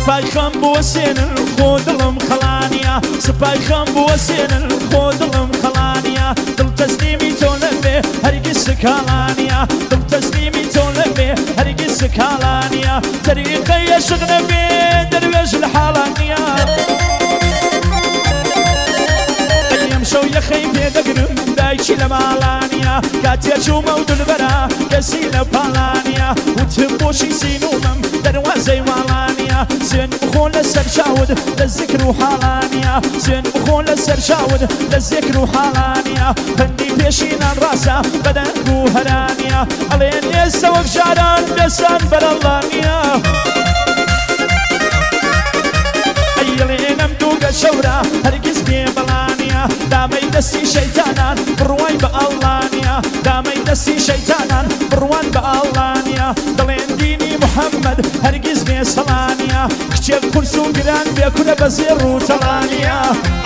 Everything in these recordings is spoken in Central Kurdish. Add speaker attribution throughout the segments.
Speaker 1: سپای خەم بوەسێنن خۆ دڵم خەڵانیە سپای خەم بوەسێنن خۆ دڵم خەڵانیە دڵ تەسلیمی تۆ نەبێ هەرگیز سکاڵانیە دڵ تەسلیمی تۆ نەبێ هەرگیز سکاڵانیە تەریقەی عەشق نەبێ دەروێژ لە حاڵانیە شەو یەخەی پێدەگرم دایکی لە ماڵانیە کاتێ چوومە و دولبەرە کەسی لە پاڵانیە وتم بۆشی سینومم دەروازەی ماڵانیە سوێن بخۆ لەسەر چاود لە زیکر و حاڵانیە سوێن بخۆ لەسەر چاود لە زیکر و حاڵانیە پەندی پێشینان ڕاستە بەدەنگ و هەرانیە ئەڵێن ئێستا وەک جاران دەسان بەرەڵانیە ئەیڵێنم دووگە شەورە هەرگیز بێ بەڵانیە دامەی دەستی شەیتانان بڕوای بە ئەڵڵانیە دامەی دەستی شەیتانان بڕوان بە ئەڵڵانیە دەڵێن دینی محەممەد هەرگیز بێ سەڵانیە کچێک قورس و گران بێ کورە بە زێڕ و تەڵانیە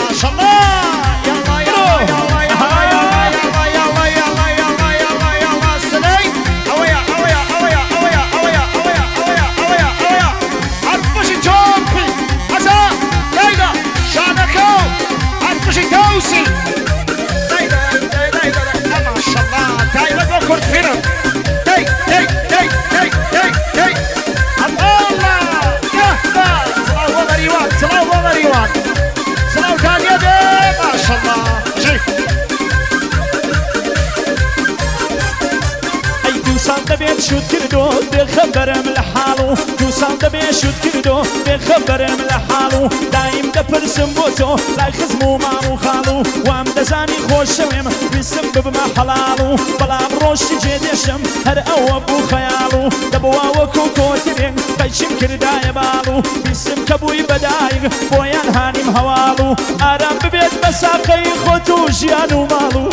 Speaker 1: دەبێت شوت کردو بێخەبەرم لە حاڵ و دووساڵ دەبێت شوت کردو بێخەبەرم لە حاڵ و دایم دەپرسم بۆ تۆ لای خزم و ماڵ و خاڵ و وام دەزانی خۆشەوێم ویستم ببمە حەڵاڵ و بەڵام ڕۆژی جێدێشم هەر ئەوە بوو خەیاڵ و دەبوا وەکو کۆترێن قەیچم کردایە باڵ و ویستم کە بووی بەدایک بۆیان هانیم هەواڵ و ئارام ببێت بە ساقەی خۆت و ژیان و ماڵ و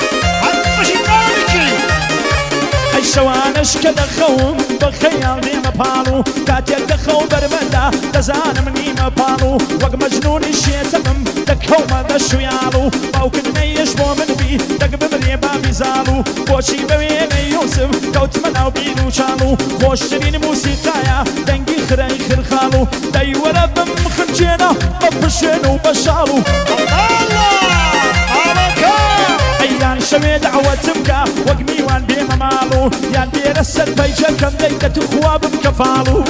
Speaker 1: شەوانش کە دەخەوم بە خەیاڵ دێمە پاڵ و کاتێک دەخەو بەرمەدا دەزانم نیمە پاڵ و وەک مەجنوونی شێتەمم دەکەومە دەشویاڵ و باوکردنەیەش بۆ من بی دەک بمرێ بامی زاڵ و بۆچی بە وێنەی یوسف کەوتمە ناو بیر و چاڵ و خۆشترین موسیقایە دەنگی خرەی خرخاڵ و دەیوەرە بم خنجێنە بە پشێن و بە شاڵ و ئەیان شەوێ دەعوەتم کە وەک میوان بێمە ماڵ و یان بێرە سەر پەیجەکەم دەیکەت و خوا بم کەفاڵ و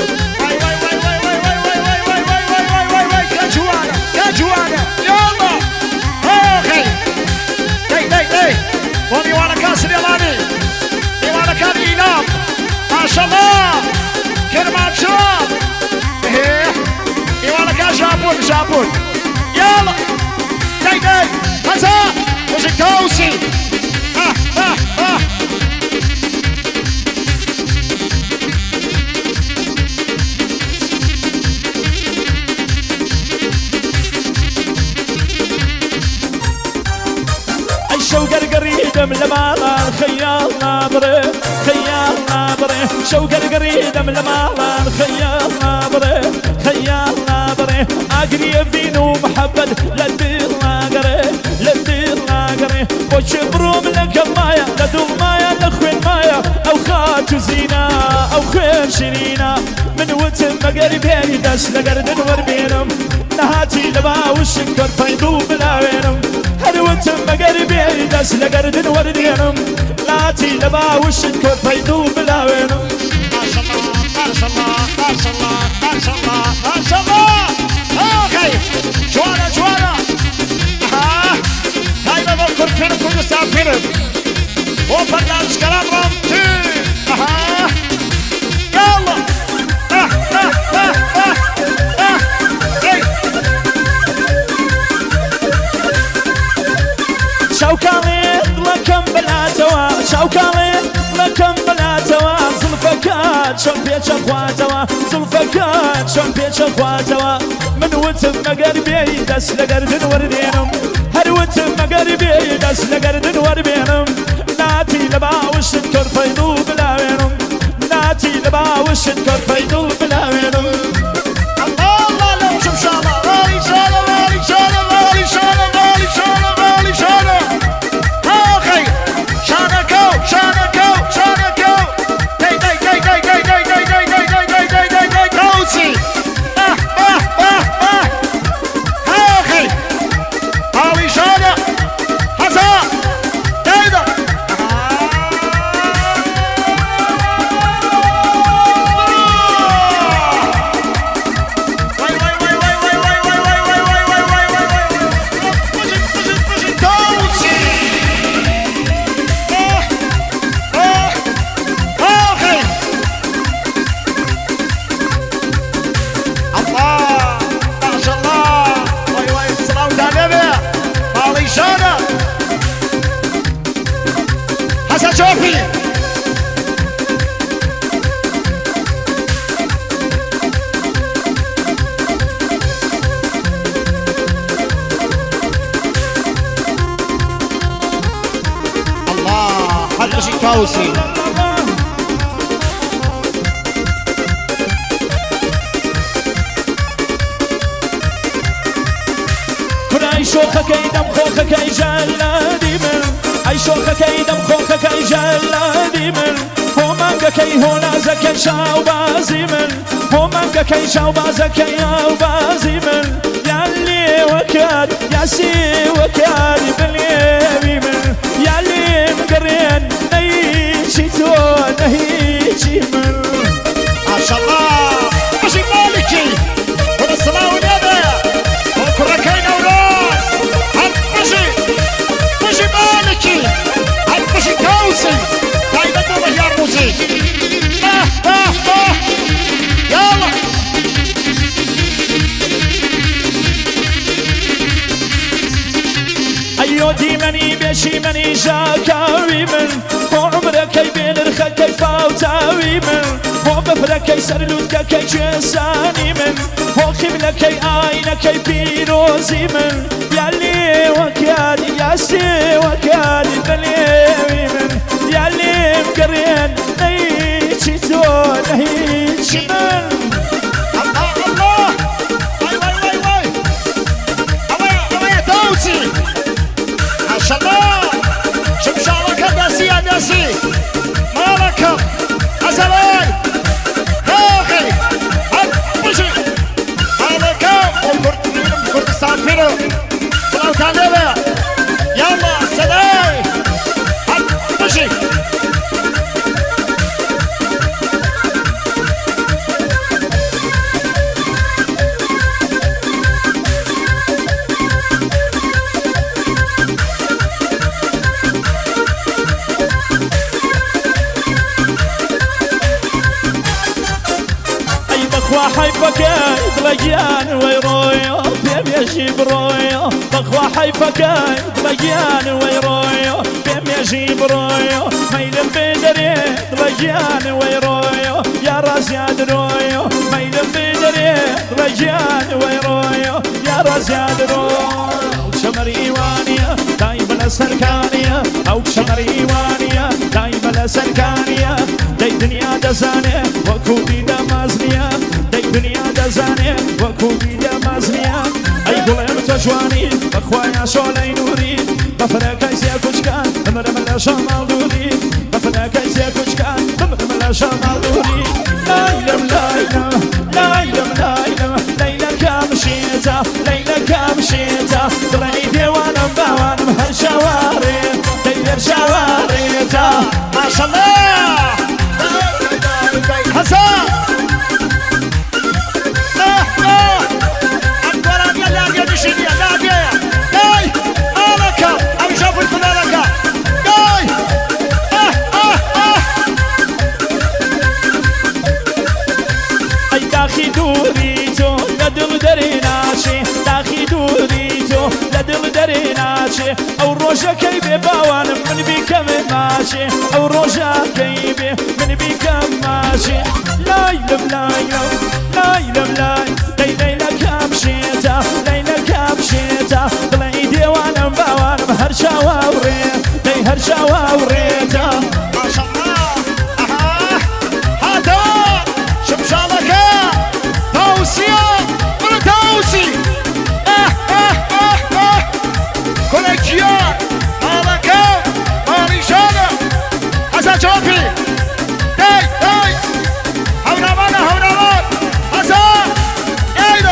Speaker 1: کە جوانە یاڵا ئۆخەی دەی بۆ میوانەکان سرێڵانی میوانەکان ئینام ماشەڵڵا کرمانشار میوانەکان ژاپۆن یاڵا دەی هەزا وجه كوسي شو قرقريدم لمالا الخيال نابري خيال نابري شو قرقريدم لمالا الخيال نابري خيال نابري اقري فينو محبد للدير ناقري للدير ناقري وش بروم لك مايا لدول مايا لخوين مايا او خاتو زينة او خير شرينا من وتم مقربيني داس لقردن وربينم نهاتي لبا وشكر فيدو بلاوينم هر وتم مقربيني داس لقردن وربينم نهاتي لبا وشكر فيدو بلاوينم ما شاء الله ما شاء الله ما شاء الله ما شاء الله ما شاء الله اوكي جوانا دايما بذكر فيلم كل ساعة فيلم وبرنامج كلام رمتي يلا شوكالين لكم بلاتوا شوكالين لكم بلاتوا زلفكات شون بيتش اخواتوا زلفكات شون بيتش اخواتوا من وتم مقربي داس لقردن وردينم هر وتم مقربي داس لقردن وردينم ناتي لباوش تكر فيدو بلاوينم ناتي لباوش تكر فيدو بلاوينم الله لو شوف شالا غالي شالا غالي شالا غالي شالا غالي شالا غالي شالا اخي شالا كو شالا كو شالا كو داي داي داي داي داي داي داي داي داي داي داي داي داي كوسي
Speaker 2: توسي
Speaker 1: كنا شوخك يدم خوخك جلادي من اي شوخك يدم خوخك جلادي من همانك هنا زكي شاو بازي من همانك شاو بازك يا بازي من ياللي وكاد ياسي وكاد باليمي من ياللي مقرين نيشي تو نهيشي من
Speaker 2: ما شاء الله ماشي مالكي هذا الصلاة والنبي وكركين أولاد هالمشي ماشي مالكي هالمشي توسي هاي بدو مهيار موسي يلا
Speaker 1: أيو دي مني بشي مني جاكاوي من هو عمرك يبين الخل كيفا وتاوي من هو بفرك يسر لودك كي جساني من هو خبلك عينك بيروزي من ياللي وكادي ياسي وكادي بليوي من ياللي مقرين نيشي تو نهيشي من
Speaker 2: الله واي يا توسي ما شاء الله شمشارك داسي يا داسي مالك أزلاي هاخي هالمشي مالك وكرت استعفينه صلاة تعليمه يلا سلاي هالمشي
Speaker 1: حيفك تلقيان ويرويو بيم يجيب رويو بخوا حيفك تلقيان ويرويو بيم يجيب رويو ميلم بدري تلقيان ويرويو يا راس يا درويو ميلم بدري تلقيان ويرويو يا راس يا درويو شمر ايوانيا دايما سركانيا او شمر ايوانيا دايما سركانيا دي دنيا دزانه وكودي دمازنيا دنيا دزانه وكودي دمازنيا اي قلم تجواني بخوايا شولي نوري بفرك ايزي كشكان ممرملا شمال دوري بفرك ايزي كشكان ممرملا شمال دوري لايلم لايلم لايلم لايلم ليلة كامشيتا ليلة كامشيتا طلعي ديوانم باوانم هالشواري دير شواريتا
Speaker 2: ما شاء الله حسن
Speaker 1: داخي دوريتو لدل دريناشي داخي دوريتو لدل دريناشي او روجا كيبي باوان من بيكم ماشي او روجا كيبي من بيكم ماشي لايلم لايلم لايلم لايلم ليلة كامشيتا ليلة كامشيتا طلعي ديوانم باوانم هرشا ووريت لي هرشا ووريتا
Speaker 2: ما شاء الله هذا شمشالك توسيا ولا توسي كونكشن مالك ماليشانا حسن شوفي داي هونا مان حسن ايدا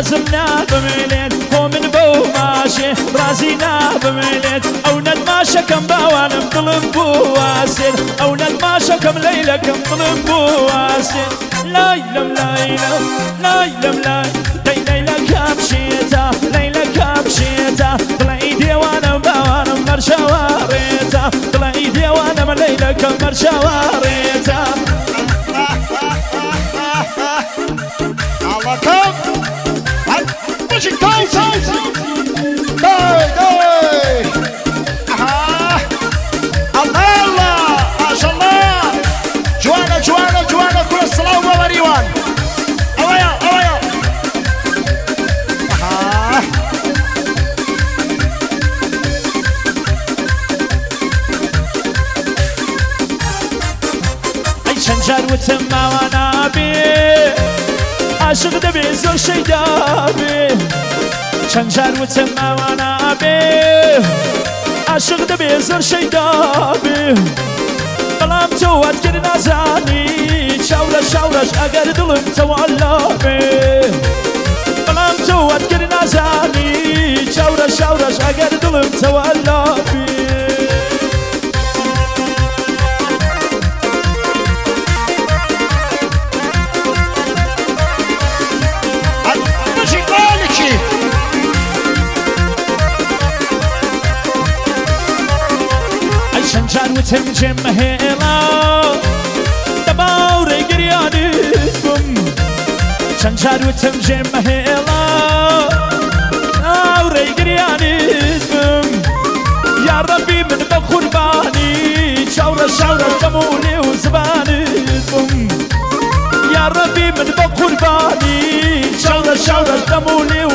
Speaker 1: رازم نابمێنێت خۆ من بەو ماشێ ڕازی نابمێنێت ئەو نەتماشەکەم باوانم دڵم بوو واسێت ئەو نەتماشەکەم لەیلەکەم دڵم بوو واسێت لایلم لایلم لایلم لای دەی لەیلەکە بچێتە لەیلەکە بچێتە دڵی دێوانم باوانم مەرشەوارێتە دڵی دێوانم لەیلەکەم مەرشەوارێتە
Speaker 2: Allah'ım! Başık tay tay! Tay tay! Aha! Allah Allah! Maşallah! Joana Joana Joana kula salam ve mariwan! Avaya avaya! Aha!
Speaker 1: Ay çencer vıtım mavana bi عاشق دەبێ زۆر شەیدا بێ چەند جار وتم ئەوانە بێ عاشق دەبێ زۆر شەیدا بێ بەڵام تۆ واتگر نازانی چاورە شاورەش ئەگەر دڵم تەوالا بێ بەڵام تۆ واتگر نازانی چاورە شاورەش ئەگەر دڵم تەوالا بێ وتم جم هێڵا دەباوڕێ گریانت بم چەند جار وتم جێم هێڵا ئاوڕێ گریانت بم یا ڕەبی من بە قوربانی چاورە شاورە دەم و لێ و زبانت بم یا ڕەبی من بە قوربانی چاورە شاورە دەم و لێ